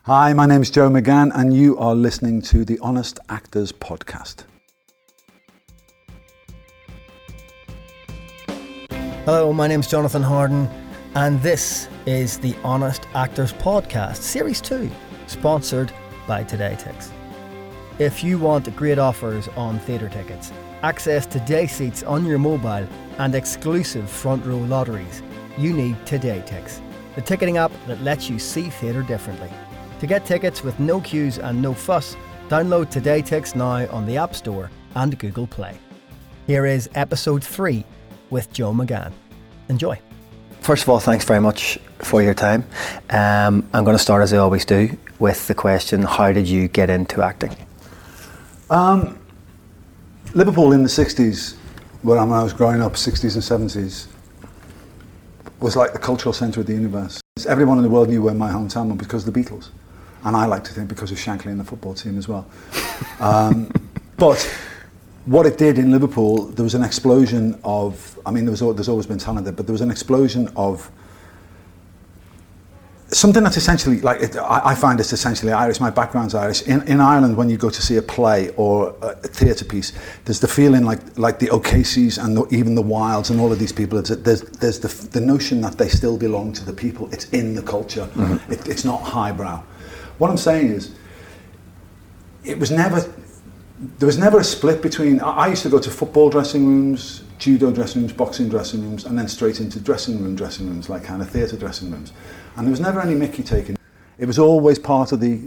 Hi, my name is Joe McGann and you are listening to the Honest Actors Podcast. Hello, my name is Jonathan Harden and this is the Honest Actors Podcast, Series 2, sponsored by TodayTix. If you want great offers on theatre tickets, access to day seats on your mobile and exclusive front row lotteries, you need TodayTix, the ticketing app that lets you see theatre differently. To get tickets with no queues and no fuss, download TodayTix now on the App Store and Google Play. Here is episode 3 with Joe McGann. Enjoy. First of all, thanks very much for your time. I'm going to start, as I always do, with the question, how did you get into acting? Liverpool in the 60s, when I was growing up, 60s and 70s, was like the cultural centre of the universe. Everyone in the world knew where my hometown was because of the Beatles. And I like to think because of Shankly and the football team as well. But what it did in Liverpool, there was an explosion of, there's always been talent there, but there was an explosion of something that's essentially, I find it's essentially Irish, my background's Irish. In Ireland, when you go to see a play or a theatre piece, there's the feeling like the O'Caseys and even the Wilds and all of these people, there's the notion that they still belong to the people. It's in the culture. Mm-hmm. It's not highbrow. What I'm saying is, there was never a split between, I used to go to football dressing rooms, judo dressing rooms, boxing dressing rooms, and then straight into dressing rooms, like kind of theatre dressing rooms. And there was never any mickey taken. It was always part of the,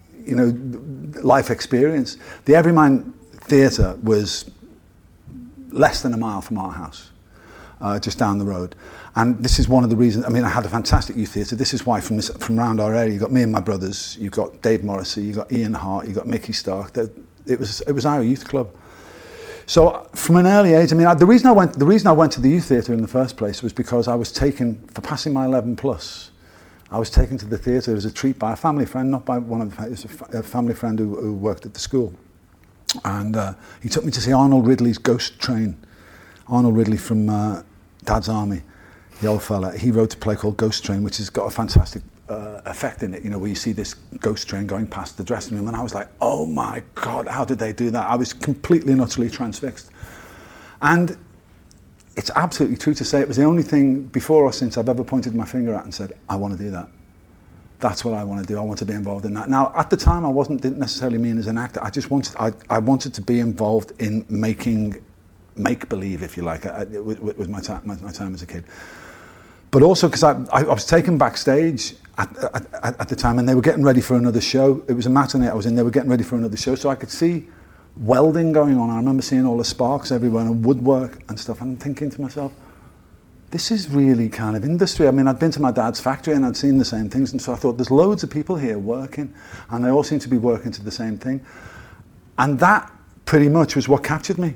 life experience. The Everyman Theatre was less than a mile from our house, just down the road. And this is one of the reasons, I had a fantastic youth theatre. This is why from around our area, you've got me and my brothers, you've got Dave Morrissey, you've got Ian Hart, you've got Mickey Stark. It was our youth club. So from an early age, the reason I went to the youth theatre in the first place was because I was taken, for passing my 11 plus, I was taken to the theatre as a treat by a family friend, not by one of the, it was a family friend who worked at the school. And he took me to see Arnold Ridley's Ghost Train. Arnold Ridley from Dad's Army, the old fella. He wrote a play called Ghost Train, which has got a fantastic effect in it, where you see this ghost train going past the dressing room, and I was like, oh my God, how did they do that? I was completely and utterly transfixed. And it's absolutely true to say it was the only thing before or since I've ever pointed my finger at and said, I want to do that. That's what I want to do. I want to be involved in that. Now, at the time, didn't necessarily mean as an actor. I wanted to be involved in making make-believe, if you like, with my time as a kid. But also because I was taken backstage at the time, and they were getting ready for another show. It was a matinee I was in. They were getting ready for another show, so I could see welding going on. I remember seeing all the sparks everywhere and woodwork and stuff, and I'm thinking to myself, this is really kind of industry. I'd been to my dad's factory and I'd seen the same things, and so I thought there's loads of people here working, and they all seem to be working to the same thing. And that pretty much was what captured me.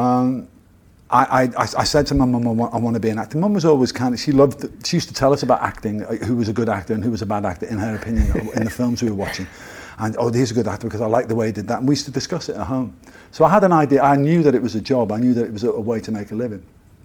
I said to my mum, I want to be an actor. Mum was always she used to tell us about acting, who was a good actor and who was a bad actor, in her opinion, in the films we were watching. And, he's a good actor because I like the way he did that. And we used to discuss it at home. So I had an idea. I knew that it was a job. I knew that it was a way to make a living.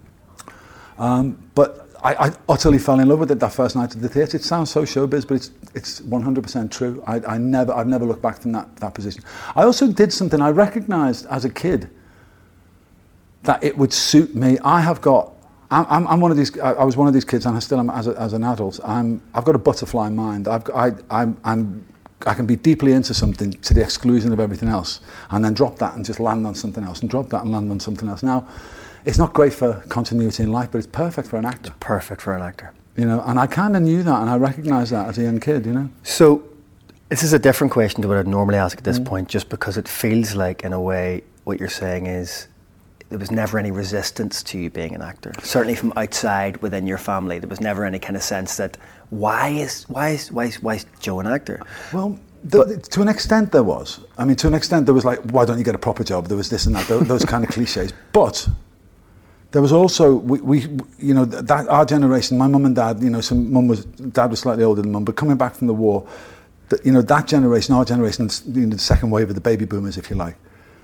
But I utterly fell in love with it that first night at the theatre. It sounds so showbiz, but it's 100% true. I've never looked back from that position. I also did something I recognised as a kid that it would suit me. I'm one of these. I was one of these kids, and I still am as an adult. I've got a butterfly mind. I can be deeply into something to the exclusion of everything else, and then drop that and just land on something else, and drop that and land on something else. Now, it's not great for continuity in life, but it's perfect for an actor. It's perfect for an actor. And I kind of knew that, and I recognised that as a young kid. So, this is a different question to what I'd normally ask at this point, just because it feels like, in a way, what you're saying is, there was never any resistance to you being an actor. Certainly from outside within your family, there was never any kind of sense that why is Joe an actor? Well, to an extent there was. To an extent there was like, why don't you get a proper job? There was this and that, those kind of cliches. But there was also that our generation, my mum and dad. Dad was slightly older than mum, but coming back from the war, that generation, our generation, the second wave of the baby boomers, if you like.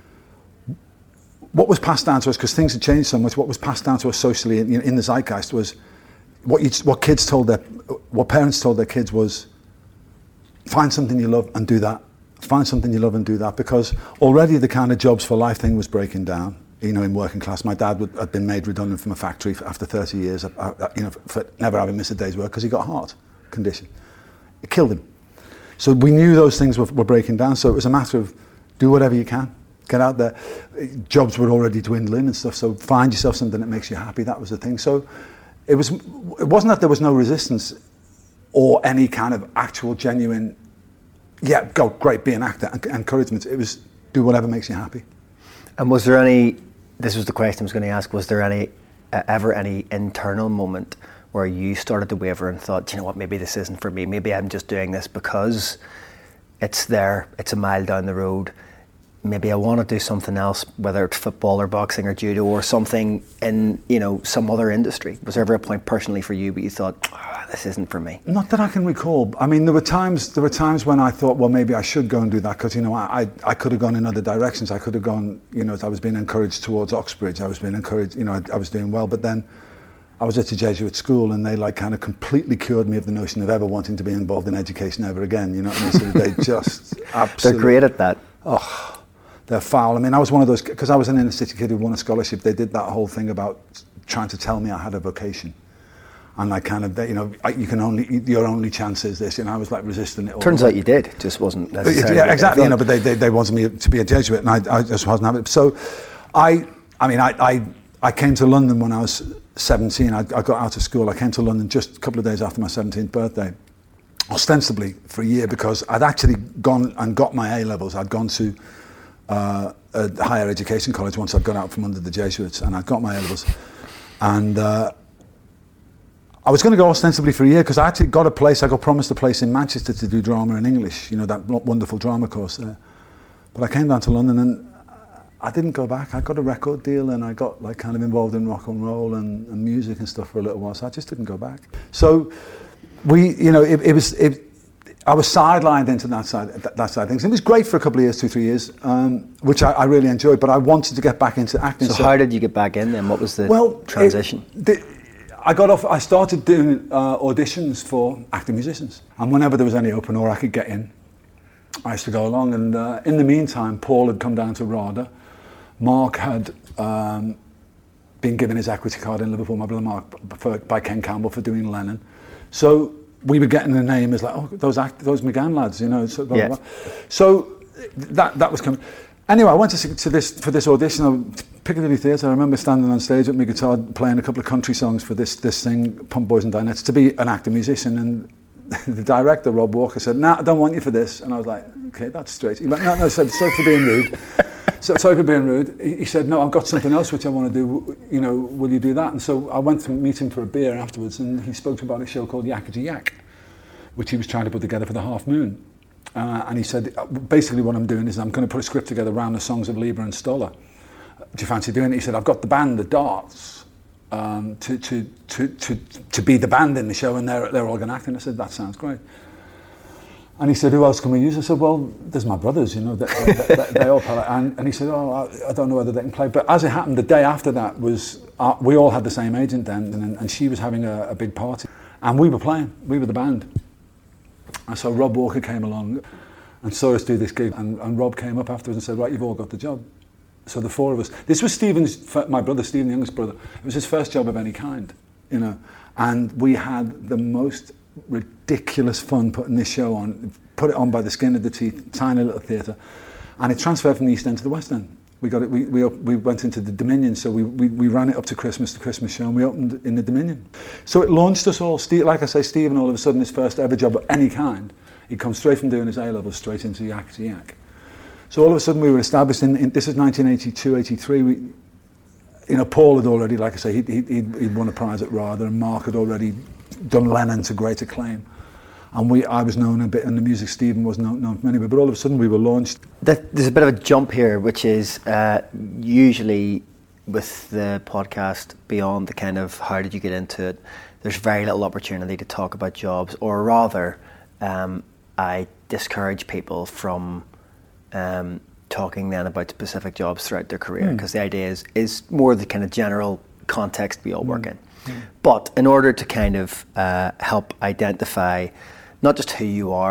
What was passed down to us, because things had changed so much, what was passed down to us socially in the zeitgeist was what parents told their kids was, find something you love and do that. Find something you love and do that, because already the kind of jobs for life thing was breaking down. You know, in working class, my dad had been made redundant from a factory after 30 years, you know, for never having missed a day's work because he got a heart condition. It killed him. So we knew those things were breaking down. So it was a matter of do whatever you can, get out there. Jobs were already dwindling and stuff. So find yourself something that makes you happy. That was the thing. So it wasn't that there was no resistance or any kind of actual genuine, yeah, go great, be an actor, encouragement. It was do whatever makes you happy. And was there any? This was the question I was going to ask. Was there ever any internal moment where you started to waver and thought, you know what, maybe this isn't for me. Maybe I'm just doing this because it's there. It's a mile down the road. Maybe I want to do something else, whether it's football or boxing or judo or something in, you know, some other industry. Was there ever a point personally for you where you thought, this isn't for me? Not that I can recall. I mean, there were times when I thought, well, maybe I should go and do that, because, you know, I could have gone in other directions. I could have gone, you know, I was being encouraged towards Oxbridge. I was being encouraged, you know, I was doing well, but then I was at a Jesuit school and they like kind of completely cured me of the notion of ever wanting to be involved in education ever again, you know what I mean? So they just absolutely... They're great at that. Oh, they're foul. I mean, I was one of those, because I was an inner city kid who won a scholarship, they did that whole thing about trying to tell me I had a vocation. And like kind of, you know, your only chance is this, and I was like resisting it all. Turns out you did, it just wasn't necessarily. Yeah, exactly, you know, but they wanted me to be a Jesuit, and I just wasn't having it. So I came to London when I was 17. I got out of school. I came to London just a couple of days after my 17th birthday, ostensibly for a year, because I'd actually gone and got my A-levels. I'd gone to a higher education college once I'd got out from under the Jesuits, and I'd got my A-levels. And I was going to go ostensibly for a year because I actually got promised a place in Manchester to do drama and English, you know, that wonderful drama course there. But I came down to London and I didn't go back. I got a record deal and I got like kind of involved in rock and roll and music and stuff for a little while, so I just didn't go back. So I was sidelined into that side of things. It was great for a couple of years, 2-3 years, which I really enjoyed, but I wanted to get back into acting. So how did you get back in then? What was the transition? I started doing auditions for acting musicians, and whenever there was any open or I could get in, I used to go along. And in the meantime, Paul had come down to RADA. Mark had been given his equity card in Liverpool, my brother Mark, by Ken Campbell for doing Lennon. So we were getting the name as like, oh, those McGann lads, you know. So, blah, blah, blah. So that was coming. Anyway, I went for this audition. Piccadilly Theatre. I remember standing on stage with my guitar, playing a couple of country songs for this thing, Pump Boys and Dinettes, to be an actor musician. And the director, Rob Walker, said, "Nah, I don't want you for this." And I was like, "Okay, that's straight." He went, "No," said, "Sorry for being rude." Sorry for being rude. He said, "No, I've got something else which I want to do. You know, will you do that?" And so I went to meet him for a beer afterwards, and he spoke about a show called Yakety Yak, which he was trying to put together for the Half Moon. And he said, basically what I'm doing is I'm going to put a script together around the songs of Leiber and Stoller. Do you fancy doing it? He said, I've got the band, the Darts, to be the band in the show, and they're all going to act. And I said, that sounds great. And he said, who else can we use? I said, well, there's my brothers, you know, they all play. And he said, oh, I don't know whether they can play. But as it happened, the day after that was, we all had the same agent then, and she was having a big party. And we were playing, we were the band. And so Rob Walker came along and saw us do this gig, and Rob came up afterwards and said, right, you've all got the job. So the four of us, this was my brother, Stephen, the youngest brother. It was his first job of any kind, you know. And we had the most ridiculous fun putting this show on, put it on by the skin of the teeth, tiny little theatre. And it transferred from the East End to the West End. We got it. We went into the Dominion, so we ran it up to Christmas, the Christmas show, and we opened in the Dominion. So it launched us all. Like I say, Stephen, all of a sudden, his first ever job of any kind, he'd come straight from doing his A-levels straight into Yakety Yak. So all of a sudden, we were established in this is 1982, 83. Paul had already, like I say, he'd won a prize at RADA, and Mark had already done Lennon to great acclaim. And I was known a bit in the music, Stephen was known from anywhere, but all of a sudden we were launched. There's a bit of a jump here, which is usually with the podcast, beyond the kind of how did you get into it, there's very little opportunity to talk about jobs, or rather, I discourage people from talking then about specific jobs throughout their career, because the idea is more the kind of general context we all work in. But in order to kind of help identify not just who you are,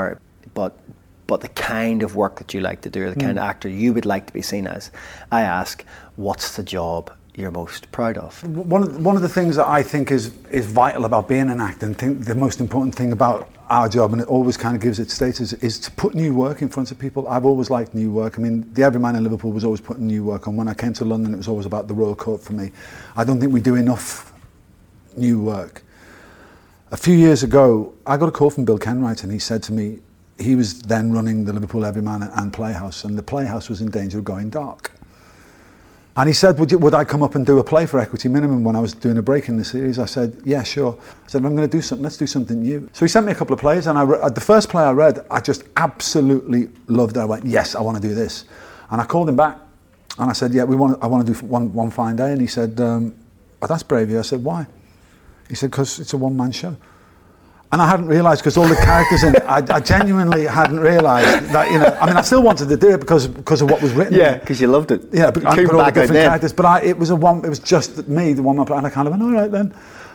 but the kind of work that you like to do, or the kind of actor you would like to be seen as, I ask, what's the job you're most proud of? One of the things that I think is vital about being an actor, and think the most important thing about our job, and it always kind of gives it status, is to put new work in front of people. I've always liked new work. I mean, The Everyman in Liverpool was always putting new work on. When I came to London, it was always about the Royal Court for me. I don't think we do enough new work. A few years ago, I got a call from Bill Kenwright, and he said to me, he was then running the Liverpool Everyman and Playhouse, and the Playhouse was in danger of going dark. And he said, would I come up and do a play for Equity Minimum when I was doing a break in the series? I said, yeah, sure. I said, I'm going to do something, let's do something new. So he sent me a couple of plays, and the first play I read, I just absolutely loved it. I went, yes, I want to do this. And I called him back, and I said, yeah, I want to do one fine day. And he said, oh, that's brave of you. I said, why? He said, because it's a one-man show. And I hadn't realised, because all the characters in it, I genuinely hadn't realised that, I mean, I still wanted to do it because of what was written. Yeah, because you loved it. Yeah, but I put all the different characters. But it was just me, the one-man play, and I kind of went, all right then.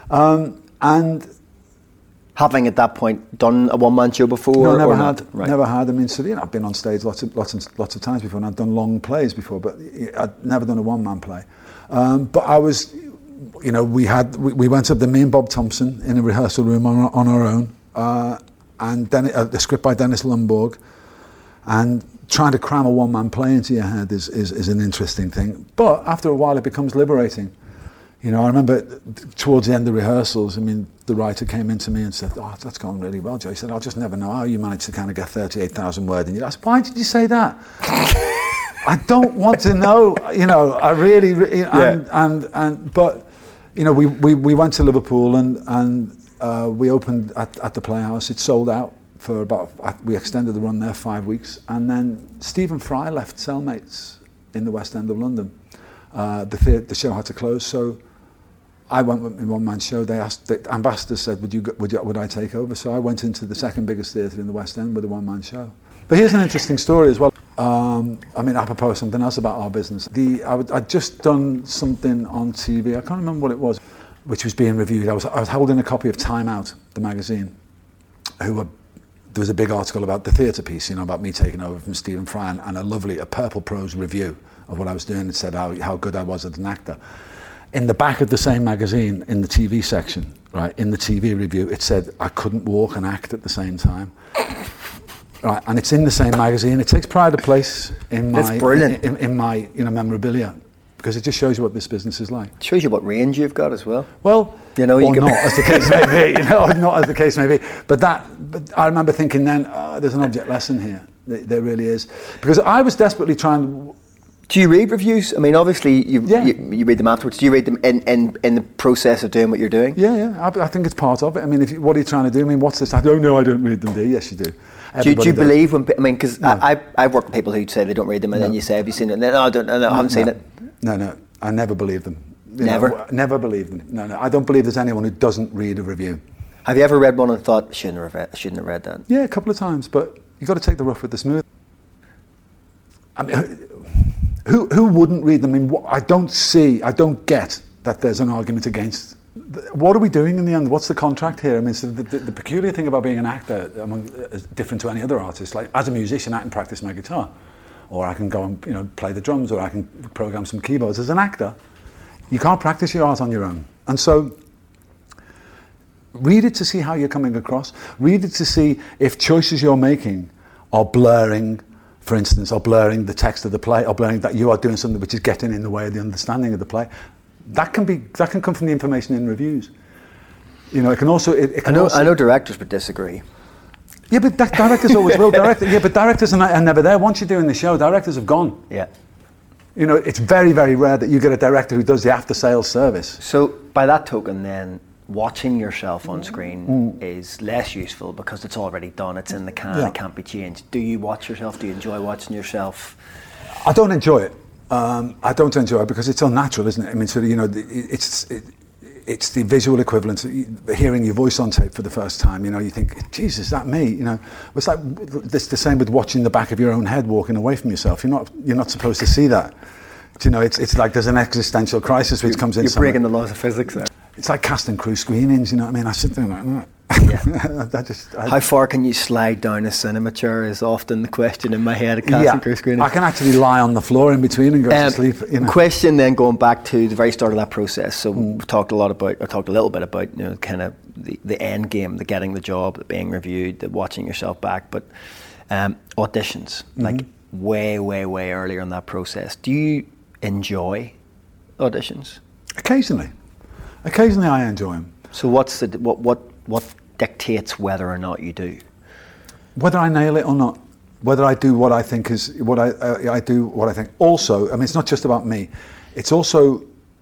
And having at that point done a one-man show before? No, never had. Right. Never had. I mean, so I've been on stage lots of times before, and I've done long plays before, but I'd never done a one-man play. But I was. We went up there, me and Bob Thompson, in a rehearsal room on our own, and the script by Dennis Lomborg, and trying to cram a one-man play into your head is an interesting thing. But after a while, it becomes liberating. I remember towards the end of rehearsals, I mean, the writer came into me and said, "Oh, that's gone really well, Joe." He said, "I'll just never know how you managed to kind of get 38,000 words." And I said, "Why did you say that?" I don't want to know, I really, but, we went to Liverpool and we opened at the Playhouse. It sold out for we extended the run there 5 weeks. And then Stephen Fry left Cellmates in the West End of London. The show had to close, so I went with my one-man show. The ambassador said, would I take over? So I went into the second biggest theatre in the West End with a one-man show. But here's an interesting story as well. Apropos of something else about our business. I'd just done something on TV, I can't remember what it was, which was being reviewed. I was holding a copy of Time Out, the magazine, there was a big article about the theatre piece, about me taking over from Stephen Fry, and a purple prose review of what I was doing. It said how good I was as an actor. In the back of the same magazine, in the TV section, right, in the TV review, it said I couldn't walk and act at the same time. Right, and it's in the same magazine. It takes pride of place in my memorabilia, because it just shows you what this business is like. It shows you what range you've got as well. Well, not as the case may be. Not as the case may be. But I remember thinking then, there's an object lesson here. There really is, because I was desperately trying. Do you read reviews? I mean, obviously you read them afterwards. Do you read them in the process of doing what you're doing? Yeah. I think it's part of it. I mean, what are you trying to do? I mean, what's this? No, I don't read them. Do you? Yes, you do. Do you believe when? I mean, because I've worked with people who say they don't read them, and then you say, "Have you seen it?" And then, I haven't seen it. No, I never believe them. Never believe them. No, I don't believe there's anyone who doesn't read a review. Have you ever read one and thought, shouldn't have read that? Yeah, a couple of times, but you've got to take the rough with the smooth. I mean, who wouldn't read them? I mean, I don't get that there's an argument against. What are we doing in the end? What's the contract here? I mean, so the peculiar thing about being an actor is different to any other artist. Like, as a musician, I can practice my guitar, or I can go and play the drums, or I can program some keyboards. As an actor, you can't practice your art on your own. And so, read it to see how you're coming across. Read it to see if choices you're making are blurring, for instance, or blurring the text of the play, or blurring that you are doing something which is getting in the way of the understanding of the play. That can come from the information in reviews. It can also. I know directors would disagree. Yeah, but directors always will. But directors are never there. Once you're doing the show, directors have gone. Yeah. It's very, very rare that you get a director who does the after-sales service. So, by that token, then, watching yourself on screen is less useful because it's already done. It's in the can. Yeah. It can't be changed. Do you watch yourself? Do you enjoy watching yourself? I don't enjoy it. I don't enjoy it because it's unnatural, isn't it? I mean, it's the visual equivalent of hearing your voice on tape for the first time. You think, Jesus, is that me? It's like it's the same with watching the back of your own head walking away from yourself. You're not supposed to see that. It's like there's an existential crisis which comes in. You're breaking the laws of physics there. It's like cast and crew screenings. You know what I mean? I sit there like, Yeah. How far can you slide down a cinema chair is often the question in my head at casting crew screening. I can actually lie on the floor in between and go to sleep. Question then, going back to the very start of that process. So we talked a little bit about kind of the end game, the getting the job, the being reviewed, the watching yourself back, but auditions, like way earlier in that process. Do you enjoy auditions? Occasionally I enjoy them. So what dictates whether or not you do? Whether I nail it or not, whether I do what I think is what I do what I think. Also, I mean, it's not just about me. It's also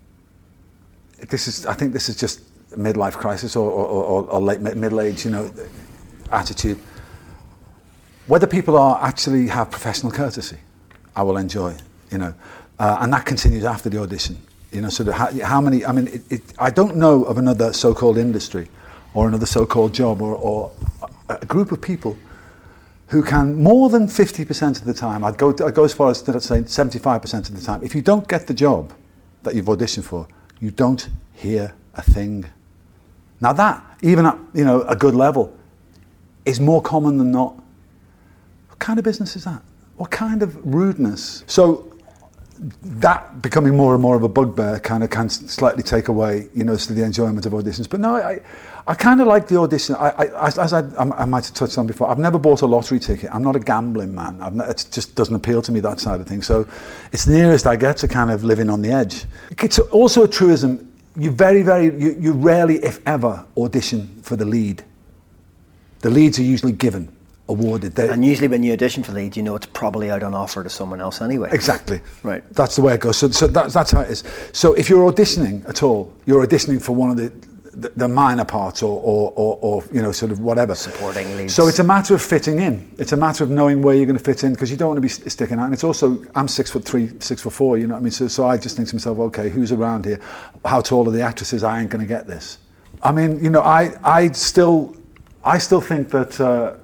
I think this is just a midlife crisis or late middle age, attitude. Whether people actually have professional courtesy, I will enjoy, and that continues after the audition. Sort of how many. I mean, I don't know of another so-called industry, or another so-called job, or a group of people who can more than 50% of the time. I'd go as far as to say 75% of the time. If you don't get the job that you've auditioned for, you don't hear a thing. Now that, even at a good level, is more common than not. What kind of business is that? What kind of rudeness? So that becoming more and more of a bugbear kind of can slightly take away, so the enjoyment of auditions. But no, I kind of like the audition. As I might have touched on before, I've never bought a lottery ticket. I'm not a gambling man. It just doesn't appeal to me, that side of things. So it's the nearest I get to kind of living on the edge. It's also a truism. You rarely, if ever, audition for the lead. The leads are usually given, awarded. And usually when you audition for lead, it's probably out on offer to someone else anyway. Exactly. Right. That's the way it goes. So that's how it is. So if you're auditioning at all, you're auditioning for one of the minor parts or sort of whatever. Supporting leads. So it's a matter of fitting in. It's a matter of knowing where you're going to fit in, because you don't want to be sticking out. And it's also, I'm 6'3", 6'4", you know what I mean? So I just think to myself, okay, who's around here? How tall are the actresses? I ain't going to get this. I mean, I still think that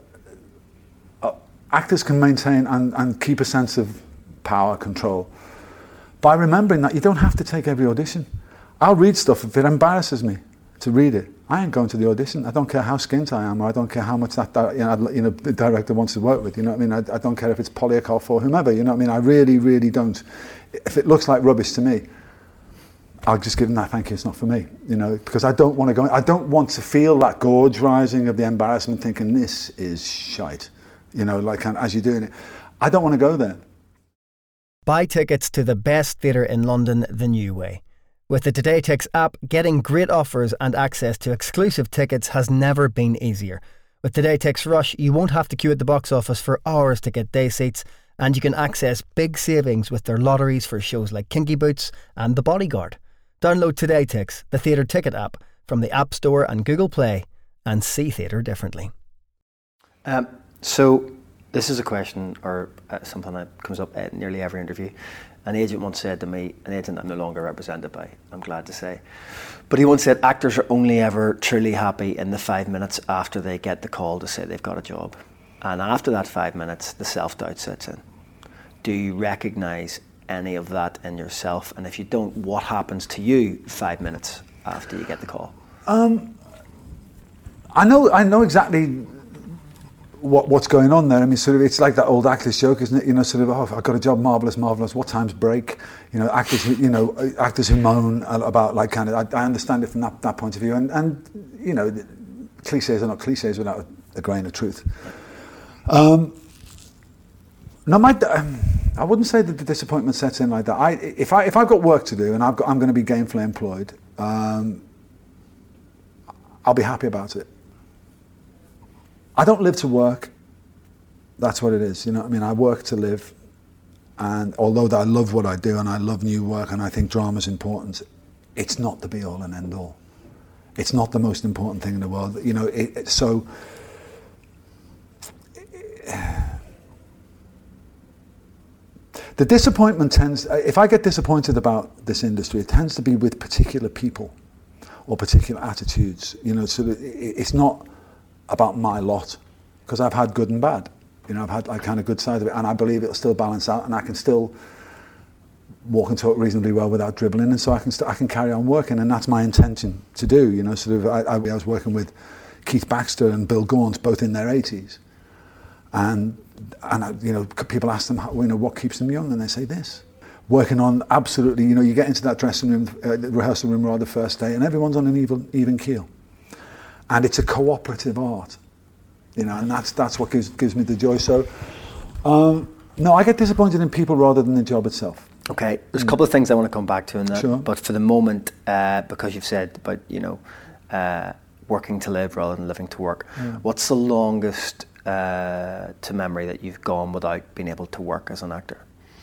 actors can maintain and keep a sense of power, control, by remembering that you don't have to take every audition. I'll read stuff if it embarrasses me to read it. I ain't going to the audition. I don't care how skint I am, or I don't care how much the director wants to work with. You know what I mean? I don't care if it's Polyakov or whomever. You know what I mean? I really, really don't. If it looks like rubbish to me, I'll just give them that thank you. It's not for me. Because I don't want to go. I don't want to feel that gorge rising of the embarrassment, thinking this is shite. As you're doing it, I don't want to go there. Buy tickets to the best theatre in London the new way. With the TodayTix app, getting great offers and access to exclusive tickets has never been easier. With TodayTix Rush, you won't have to queue at the box office for hours to get day seats, and you can access big savings with their lotteries for shows like Kinky Boots and The Bodyguard. Download TodayTix, the theatre ticket app, from the App Store and Google Play, and see theatre differently. So this is a question or something that comes up at nearly every interview. An agent once said to me, an agent I'm no longer represented by, I'm glad to say, but he once said actors are only ever truly happy in the 5 minutes after they get the call to say they've got a job. And after that 5 minutes, the self-doubt sets in. Do you recognise any of that in yourself? And if you don't, what happens to you 5 minutes after you get the call? I know exactly what's going on there. I mean, sort of, it's like that old actors joke, isn't it? Sort of, oh, I've got a job, marvellous. What time's break? Actors who moan about like kind of. I understand it from that point of view, and cliches are not cliches without a grain of truth. No, I wouldn't say that the disappointment sets in like that. If I've got work to do and I'm going to be gainfully employed, I'll be happy about it. I don't live to work. That's what it is. You know what I mean? I work to live. And although I love what I do and I love new work and I think drama's important, it's not the be all and end all. It's not the most important thing in the world. So the disappointment tends, if I get disappointed about this industry, it tends to be with particular people or particular attitudes. So it's not about my lot, because I've had good and bad. I've had like kind of good side of it, and I believe it'll still balance out, and I can still walk and talk reasonably well without dribbling, and so I can carry on working, and that's my intention to do. I was working with Keith Baxter and Bill Gaunt, both in their 80s. And you know, people ask them, you know, what keeps them young, and they say this. Working on absolutely, you know, you get into that dressing room, rehearsal room rather the first day, and everyone's on an even keel. And it's a cooperative art, you know, and that's what gives me the joy. So, no, I get disappointed in people rather than the job itself. Okay, there's a couple of things I want to come back to in that, Sure. but for the moment, because you've said about, you know, working to live rather than living to work, what's the longest to memory that you've gone without being able to work as an actor?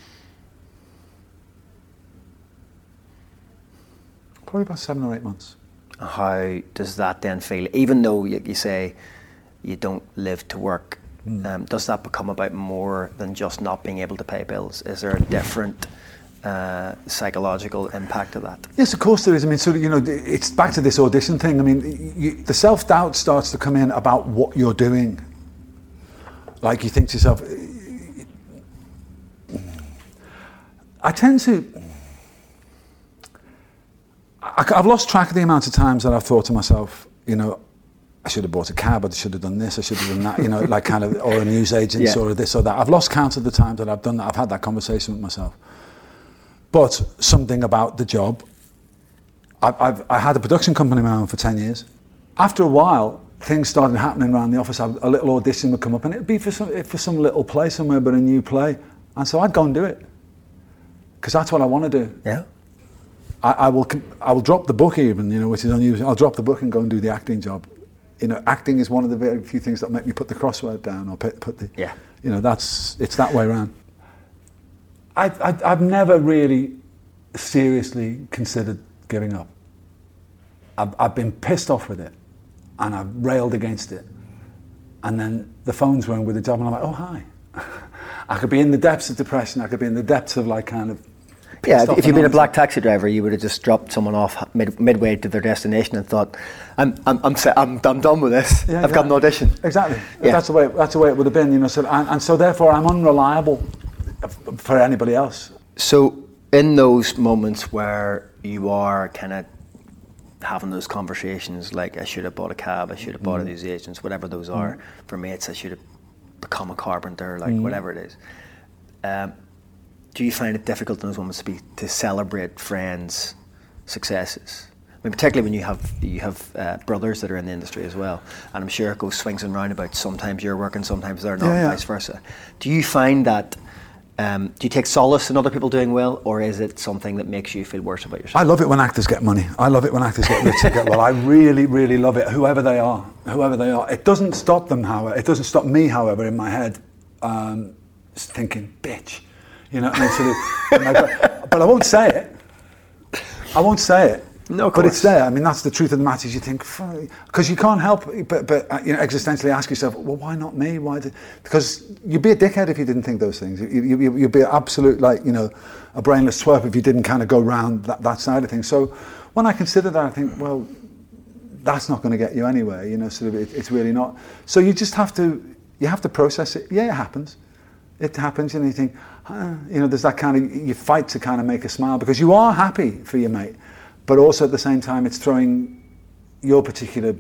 Probably about 7 or 8 months. How does that then feel? Even though you say you don't live to work, does that become about more than just not being able to pay bills? Is there a different psychological impact of that? Yes, of course there is. I mean, so, you know, it's back to this audition thing. I mean, the self-doubt starts to come in about what you're doing. Like, you think to yourself, I've lost track of the amount of times that I've thought to myself, you know, I should have bought a cab, I should have done this, I should have done that, you know, like kind of, or a news agent, or this or that. I've lost count of the times that I've done that. I've had that conversation with myself. But something about the job, I had a production company of my own for 10 years. After a while, things started happening around the office. A little audition would come up, and it'd be for some little play somewhere, but a new play. And so I'd go and do it, because that's what I want to do. Yeah. I will drop the book even, you know, which is unusual. I'll drop the book and go and do the acting job. You know, acting is one of the very few things that make me put the crossword down or put the, you know, it's that way around. I've never really seriously considered giving up. I've been pissed off with it, and I've railed against it. And then the phone's rung with a job, and I'm like, oh, hi. I could be in the depths of depression. I could be in the depths of like kind of, yeah, if you'd been a black taxi driver, you would have just dropped someone off midway to their destination and thought, "I'm done with this. I've got an audition." Exactly. Yeah. That's the way it would have been, you know. So and so therefore, I'm unreliable for anybody else. So in those moments where you are kind of having those conversations, like I should have bought a cab, I should have bought a news agent, whatever those are. For me, it's I should have become a carpenter, like whatever it is. Do you find it difficult in those moments to celebrate friends' successes? I mean, particularly when you have brothers that are in the industry as well, and I'm sure it goes swings and roundabouts. Sometimes you're working, sometimes they're not, and vice versa. Do you find that? Do you take solace in other people doing well, or is it something that makes you feel worse about yourself? I love it when actors get money. I love it when actors get rich and get well. I really, really love it. Whoever they are. It doesn't stop them, however. It doesn't stop me, however, in my head, thinking, bitch. You know, and sort of, but I won't say it. No, but it's there. I mean, that's the truth of the matter. Is you think, because you can't help, but you know, existentially ask yourself, well, why not me? Because you'd be a dickhead if you didn't think those things. You'd be an absolute, like, you know, a brainless twerp if you didn't kind of go round that side of things. So when I consider that, I think, well, that's not going to get you anywhere. You know, sort of, it's really not. So you just have to process it. Yeah, it happens. It happens, and you think, you know, there's that kind of, you fight to kind of make a smile because you are happy for your mate, but also at the same time it's throwing your particular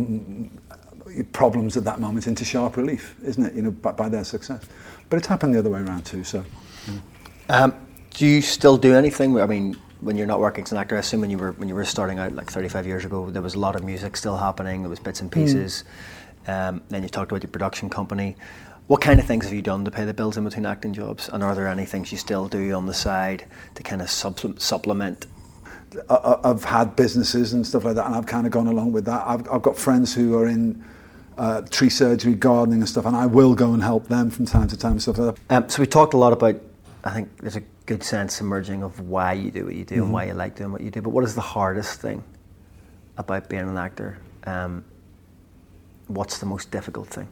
problems at that moment into sharp relief, isn't it? You know, by their success. But it's happened the other way around too. So, you know. Do you still do anything? I mean, when you're not working as an actor, I assume when you were starting out like 35 years ago, there was a lot of music still happening. There was bits and pieces. Then you talked about your production company. What kind of things have you done to pay the bills in between acting jobs? And are there any things you still do on the side to kind of supplement? I've had businesses and stuff like that, and I've kind of gone along with that. I've got friends who are in tree surgery, gardening and stuff, and I will go and help them from time to time and stuff like that. So we talked a lot about, I think there's a good sense emerging of why you do what you do and why you like doing what you do. But what is the hardest thing about being an actor? What's the most difficult thing?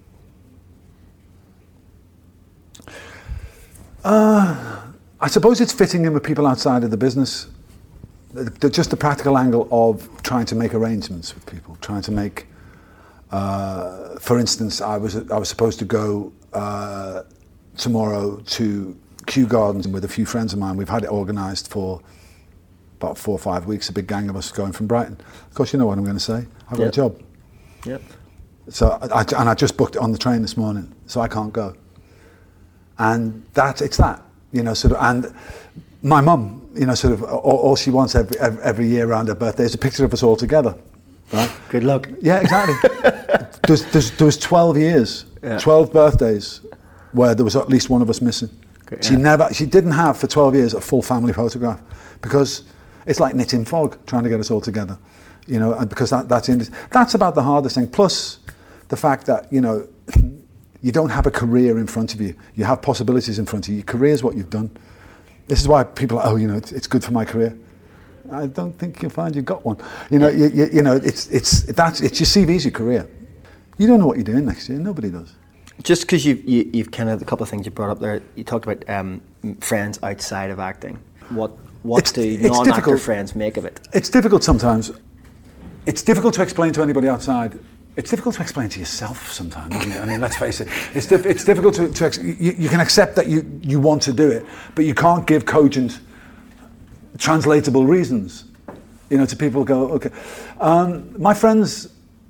I suppose it's fitting in with people outside of the business. Just the practical angle of trying to make arrangements with people, trying to make. For instance, I was supposed to go tomorrow to Kew Gardens with a few friends of mine. We've had it organised for about 4 or 5 weeks. A big gang of us going from Brighton. Of course, you know what I'm going to say. I've got a job. Yep. So I just booked it on the train this morning, so I can't go. And it's that, you know, sort of, and my mum, you know, sort of, all she wants every year around her birthday is a picture of us all together, right? Good luck. Yeah, exactly. there was 12 years, 12 birthdays where there was at least one of us missing. Okay, she didn't have for 12 years a full family photograph, because it's like knitting fog, trying to get us all together, you know, and because that's about the hardest thing. Plus the fact that, you know, you don't have a career in front of you. You have possibilities in front of you. Your career is what you've done. This is why people are, you know, it's good for my career. I don't think you'll find you've got one. You know, you know, it's your CV's your career. You don't know what you're doing next year. Nobody does. Just because you've kind of, a couple of things you brought up there. You talked about friends outside of acting. What do non-actor friends make of it? It's difficult sometimes. It's difficult to explain to anybody outside. It's difficult to explain to yourself sometimes, isn't it? I mean, let's face it. It's difficult to you can accept that you want to do it, but you can't give cogent, translatable reasons, you know, to people. Go, okay. My friends,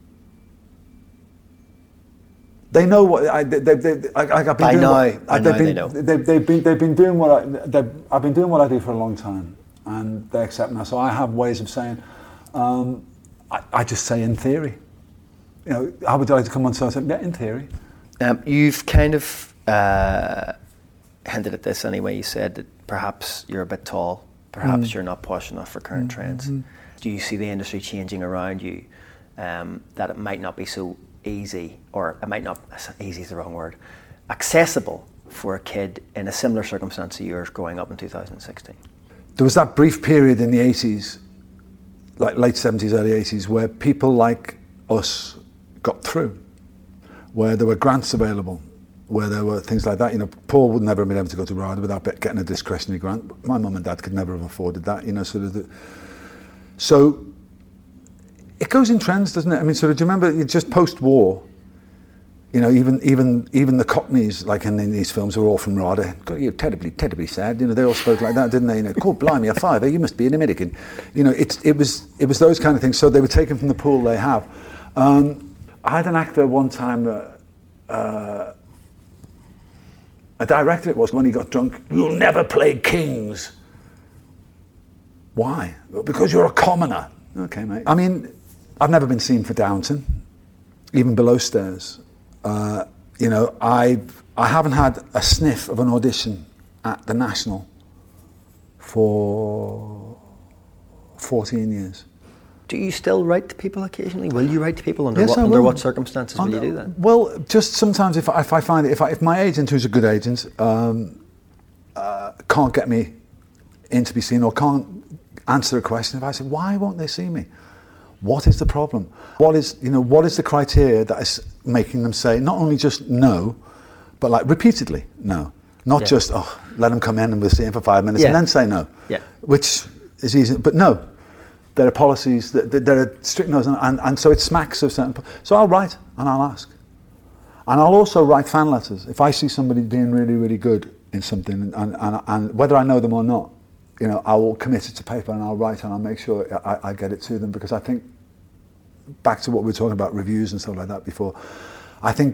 they know what I've been doing. They've been doing what I've been doing what I do for a long time, and they accept now. So I have ways of saying, I just say in theory. You know, how would you like to come on? So I said, yeah, in theory. You've kind of hinted at this anyway. You said that perhaps you're a bit tall, perhaps you're not posh enough for current trends. Do you see the industry changing around you, that it might not be so easy, or it might not, easy is the wrong word, accessible for a kid in a similar circumstance to yours growing up in 2016? There was that brief period in the 80s, like late 70s, early 80s, where people like us got through, where there were grants available, where there were things like that. You know, Paul would never have been able to go to RADA without getting a discretionary grant. My mum and dad could never have afforded that, you know, sort of. So it goes in trends, doesn't it? I mean, sort of, do you remember just post-war, you know, even the Cockneys, like in these films, were all from RADA. God, you're terribly sad. You know, they all spoke like that, didn't they? You know, God, blimey, a fiver, you must be an American. You know, it was those kind of things. So they were taken from the pool they have. I had an actor one time, a director it was, when he got drunk, "You'll never play kings." Why? Because you're a commoner. Okay, mate. I mean, I've never been seen for Downton, even below stairs. You know, I haven't had a sniff of an audition at the National for 14 years. Do you still write to people occasionally? Will you write to people? Under what circumstances will you do that? Well, just sometimes if I find it, if my agent, who's a good agent, can't get me in to be seen, or can't answer a question, if I say, why won't they see me? What is the problem? What is the criteria that is making them say not only just no, but like repeatedly no? Not just, let them come in and we'll see him for 5 minutes and then say no. Yeah. Which is easy, but no. There are policies, there are strict no's, and so it smacks of certain. So I'll write and I'll ask. And I'll also write fan letters. If I see somebody being really, really good in something, and whether I know them or not, you know, I will commit it to paper and I'll write and I'll make sure I get it to them, because I think, back to what we were talking about, reviews and stuff like that before, I think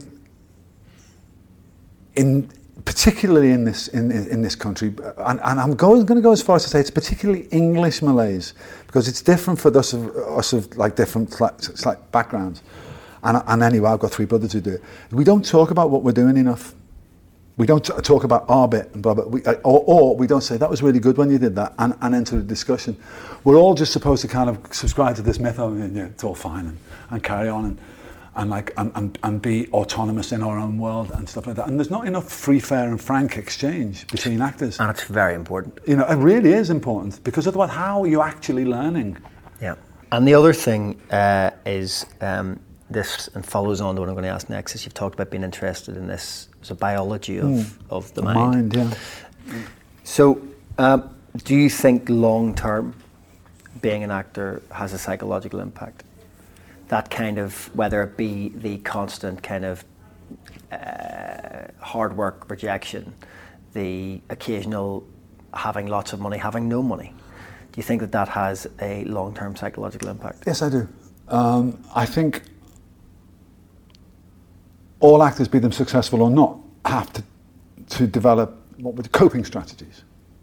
particularly in this country, and I'm going to go as far as to say it's particularly English Malays, because it's different for us of like different slight backgrounds. And anyway, I've got 3 brothers who do it. We don't talk about what we're doing enough. We don't talk about our bit and blah blah. Or we don't say that was really good when you did that, and enter a discussion. We're all just supposed to kind of subscribe to this myth of, yeah, it's all fine and carry on and be autonomous in our own world and stuff like that. And there's not enough free, fair and frank exchange between actors. And it's very important. You know, it really is important, because otherwise how are you actually learning? Yeah. And the other thing is this, and follows on to what I'm going to ask next, is you've talked about being interested in this as a biology of the mind. Yeah. So do you think long term being an actor has a psychological impact? That kind of, whether it be the constant kind of hard work, rejection, the occasional having lots of money, having no money. Do you think that has a long-term psychological impact? Yes, I do. I think all actors, be them successful or not, have to develop coping strategies.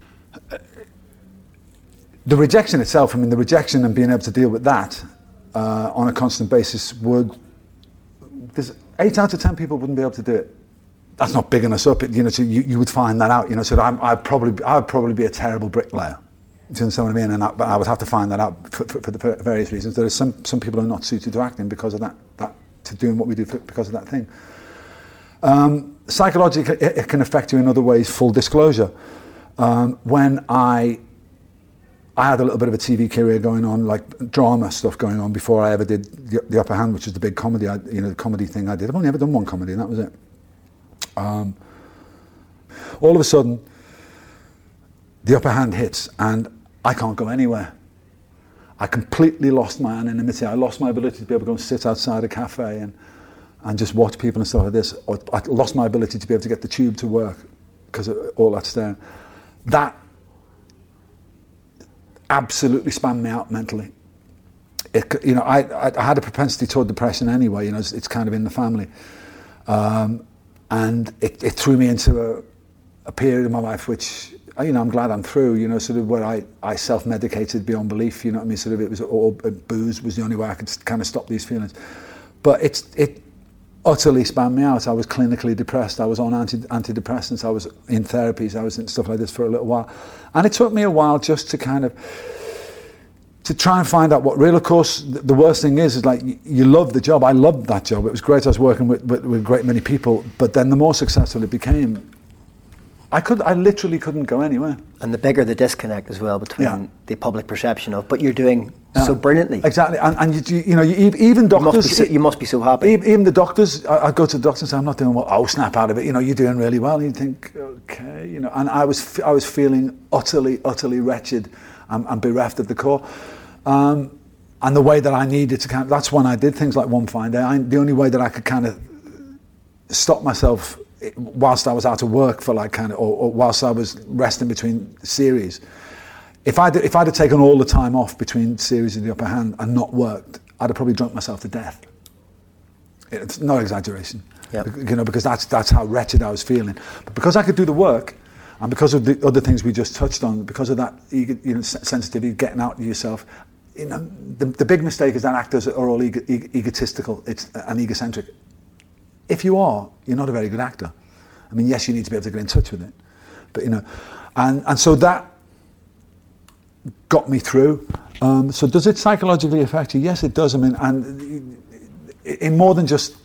The rejection itself, the rejection and being able to deal with that on a constant basis there's 8 out of 10 people wouldn't be able to do it. That's not bigging us up, so you would find that out, so I'd probably be a terrible bricklayer. Do you understand what I mean? But I would have to find that out for the various reasons. There are some people who are not suited to acting because of that to doing what we do because of that thing. Psychologically, it can affect you in other ways. Full disclosure, when I had a little bit of a TV career going on, like drama stuff going on before I ever did the Upper Hand, which was the big comedy, the comedy thing I did. I've only ever done one comedy, and that was it. All of a sudden, the Upper Hand hits, and I can't go anywhere. I completely lost my anonymity. I lost my ability to be able to go and sit outside a cafe and just watch people and stuff like this. Or I lost my ability to be able to get the tube to work because of all that staring. That absolutely spammed me out mentally. I had a propensity toward depression anyway. It's kind of in the family, and it threw me into a period of my life which, I'm glad I'm through. Sort of where I self-medicated beyond belief. Sort of it was all booze was the only way I could kind of stop these feelings. But it utterly spammed me out. I was clinically depressed. I was on antidepressants. I was in therapies. I was in stuff like this for a little while, and it took me a while just to kind of to try and find out what real. Of course, the worst thing is like you love the job. I loved that job. It was great. I was working with a great many people. But then the more successful it became, I literally couldn't go anywhere. And the bigger the disconnect as well between the public perception of, but you're doing so brilliantly. Exactly, and even doctors. You must be so happy. Even the doctors, I go to the doctor and say, I'm not doing well. Oh, snap out of it. You're doing really well. And you think, okay, And I was feeling utterly wretched and bereft of the core. And the way that I needed to that's when I did things like One Fine Day. The only way that I could kind of stop myself whilst I was out of work for or whilst I was resting between series. If I'd have taken all the time off between series of The Upper Hand and not worked, I'd have probably drunk myself to death. It's no exaggeration. Yep. Because that's how wretched I was feeling. But because I could do the work, and because of the other things we just touched on, because of that sensitivity, getting out of yourself, the big mistake is that actors are all egotistical and egocentric. If you are, you're not a very good actor. Yes, you need to be able to get in touch with it, but and so that got me through. So does it psychologically affect you? Yes, it does. And in more than just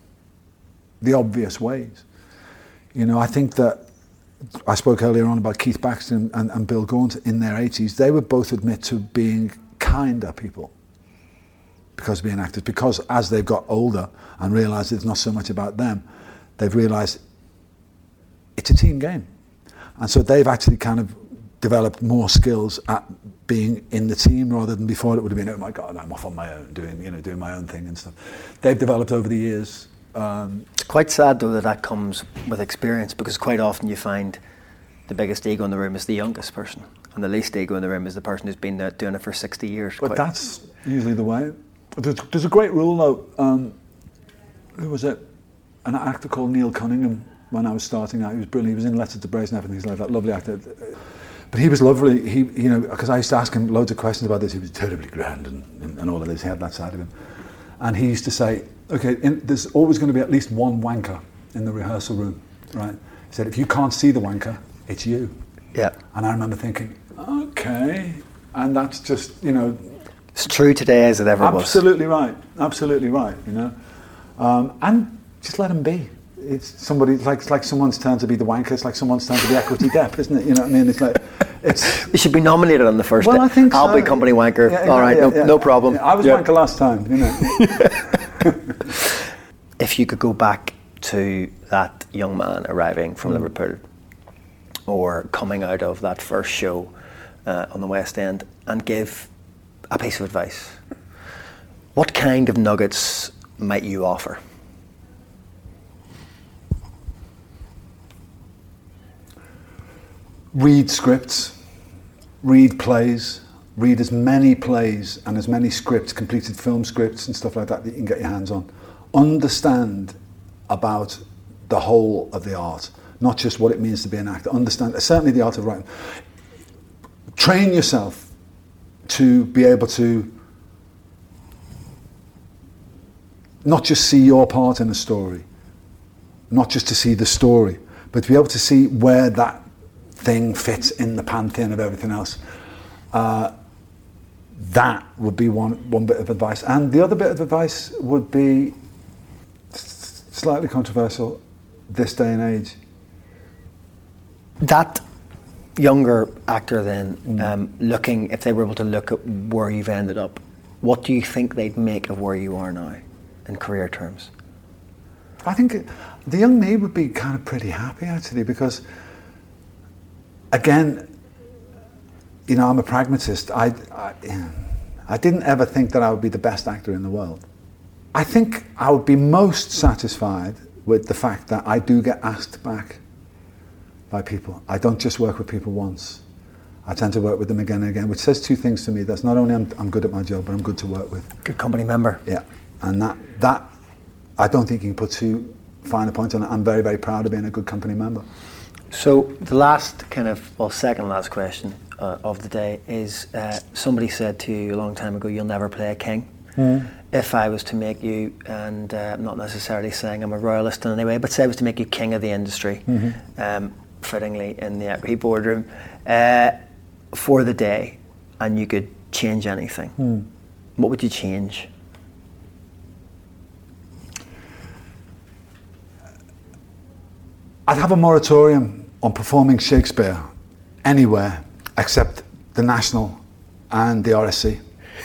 the obvious ways. I think that I spoke earlier on about Keith Baxter and Bill Gaunt in their 80s. They would both admit to being kinder people because of being actors, because as they've got older and realised it's not so much about them, they've realised it's a team game. And so they've actually kind of developed more skills at being in the team rather than before it would have been, oh my God, I'm off on my own, doing my own thing and stuff. They've developed over the years. It's quite sad though that comes with experience, because quite often you find the biggest ego in the room is the youngest person, and the least ego in the room is the person who's been doing it for 60 years. But that's usually the way. There's a great rule though. Who was it? An actor called Neil Cunningham. When I was starting out, he was brilliant. He was in Letter to Brazen and everything. He's like that lovely actor. But he was lovely. He, because I used to ask him loads of questions about this. He was terribly grand and all of this. He had that side of him. And he used to say, okay, there's always going to be at least one wanker in the rehearsal room, right? He said, if you can't see the wanker, it's you. Yeah. And I remember thinking, okay. And that's just, It's true today as it ever was. Absolutely right. And just let them be. It's somebody, it's like someone's turn to be the wanker. It's like someone's turn to be equity debt, isn't it? You know what I mean? It's like, They should be nominated on the first day. I think so. I'll be company wanker. Yeah, all right, no problem. Yeah, I was wanker last time, If you could go back to that young man arriving from Liverpool, or coming out of that first show on the West End, and give a piece of advice, what kind of nuggets might you offer? Read scripts, read plays, read as many plays and as many scripts, completed film scripts and stuff like that you can get your hands on. Understand about the whole of the art, not just what it means to be an actor. Understand, certainly the art of writing. Train yourself to be able to not just see your part in a story, not just to see the story, but to be able to see where that thing fits in the pantheon of everything else. That would be one bit of advice. And the other bit of advice would be slightly controversial this day and age. That younger actor then, looking, if they were able to look at where you've ended up, what do you think they'd make of where you are now in career terms? I think the young me would be kind of pretty happy, actually, because, again, you know, I'm a pragmatist. I didn't ever think that I would be the best actor in the world. I think I would be most satisfied with the fact that I do get asked back by people. I don't just work with people once. I tend to work with them again and again, which says two things to me. That's not only I'm good at my job, but I'm good to work with. Good company member. Yeah, and that I don't think you can put too fine a point on it. I'm very, very proud of being a good company member. So the last second last question of the day is, somebody said to you a long time ago, you'll never play a king. If I was to make you, and I'm not necessarily saying I'm a royalist in any way, but say I was to make you king of the industry, fittingly in the Equity boardroom, for the day, and you could change anything, what would you change? I'd have a moratorium on performing Shakespeare anywhere except the National and the RSC.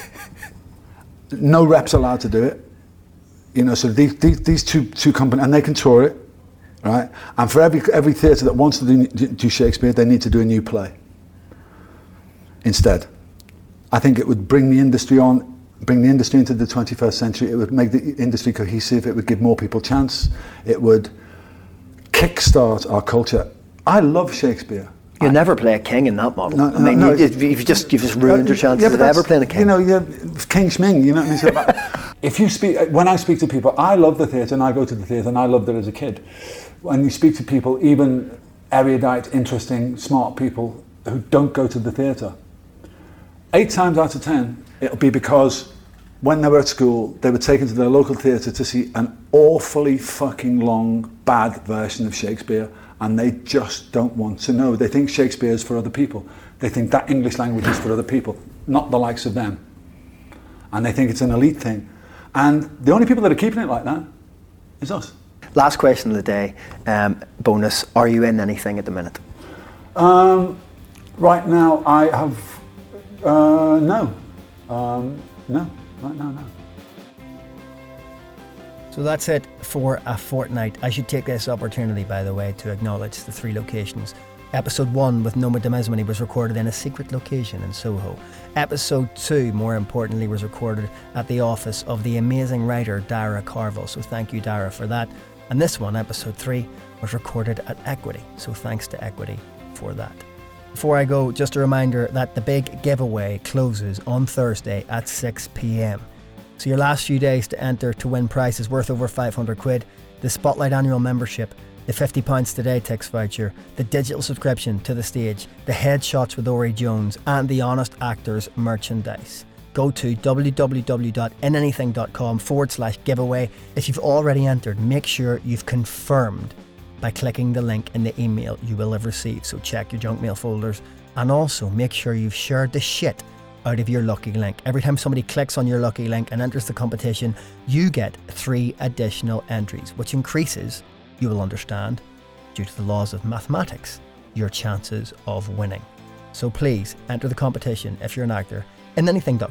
No reps allowed to do it. You know, so these two companies, and they can tour it, right? And for every theatre that wants to do Shakespeare, they need to do a new play instead. I think it would bring the industry into the 21st century. It would make the industry cohesive. It would give more people chance. It would kickstart our culture. I love Shakespeare. You'll never play a king in that model. No, you've just ruined your chances of ever playing a king. You know, King Schming. You know what I mean? When I speak to people, I love the theatre, and I go to the theatre, and I loved it as a kid. When you speak to people, even erudite, interesting, smart people who don't go to the theatre, 8 times out of 10, it'll be because when they were at school, they were taken to their local theatre to see an awfully fucking long, bad version of Shakespeare, and they just don't want to know. They think Shakespeare is for other people. They think that English language is for other people, not the likes of them. And they think it's an elite thing. And the only people that are keeping it like that is us. Last question of the day, bonus, are you in anything at the minute? Right now, I have, no. No, right now, no. So that's it for a fortnight. I should take this opportunity, by the way, to acknowledge the 3 locations. Episode 1 with Noma Demesmani was recorded in a secret location in Soho. Episode 2, more importantly, was recorded at the office of the amazing writer Dara Carville. So thank you, Dara, for that. And this one, episode 3, was recorded at Equity. So thanks to Equity for that. Before I go, just a reminder that the big giveaway closes on Thursday at 6 p.m. So your last few days to enter to win prizes worth over £500, the Spotlight annual membership, the £50 Today Tix voucher, the digital subscription to the stage, the headshots with Ori Jones, and the Honest Actors merchandise. Go to www.inanything.com/giveaway. If you've already entered, make sure you've confirmed by clicking the link in the email you will have received. So check your junk mail folders, and also make sure you've shared the shit out of your lucky link. Every time somebody clicks on your lucky link and enters the competition, you get 3 additional entries, which increases, you will understand, due to the laws of mathematics, your chances of winning. So please enter the competition if you're an actor in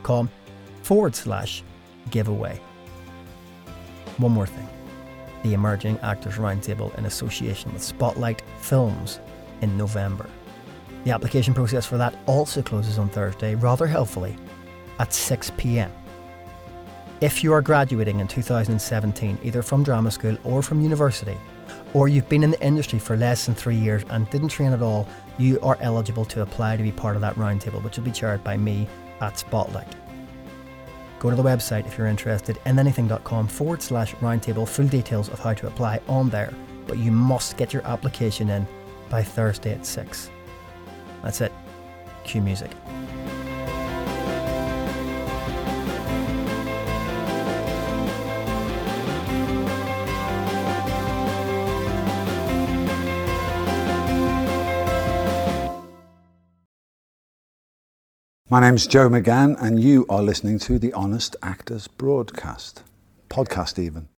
anything.com/giveaway. One more thing. The Emerging Actors Roundtable in association with Spotlight Films in November. The application process for that also closes on Thursday, rather helpfully, at 6 p.m. If you are graduating in 2017, either from drama school or from university, or you've been in the industry for less than 3 years and didn't train at all, you are eligible to apply to be part of that roundtable, which will be chaired by me at Spotlight. go to the website if you're interested, inanything.com/roundtable. Full details of how to apply on there. But you must get your application in by Thursday at 6. That's it. Cue music. My name's Joe McGann, and you are listening to the Honest Actors Broadcast. Podcast even.